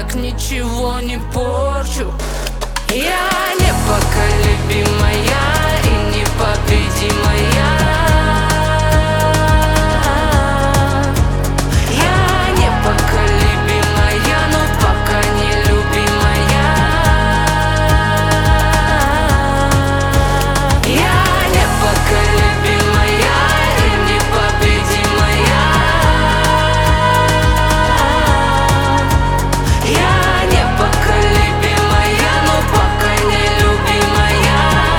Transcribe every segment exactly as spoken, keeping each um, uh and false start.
так ничего не порчу. Я непоколебимая и непобедимая. Я непоколебимая, но пока не любимая. Я непоколебимая и непобедимая. Я непоколебимая, но пока не любимая.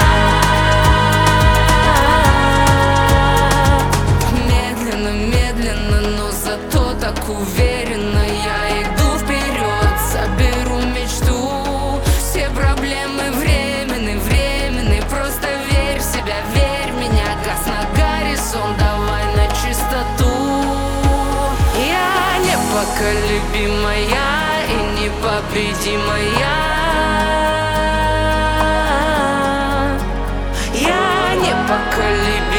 Медленно, медленно, но зато так уверенно я иду вперед, соберу мечту. Все проблемы временны, временны, просто верь в себя, верь в меня. Газ на горизонт, давай на чистоту. Я непоколебимая и непобедимая. Я непоколебимая.